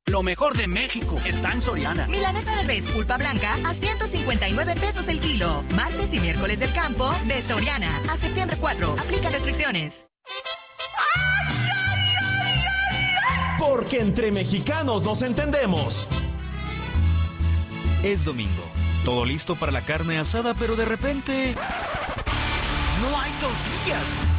Lo mejor de México está en Soriana. Milanesa de res pulpa blanca a 159 pesos el kilo. Martes y miércoles del campo de Soriana. A septiembre 4. Aplica restricciones. Porque entre mexicanos nos entendemos. Es domingo. Todo listo para la carne asada, pero de repente... ¡No hay tortillas!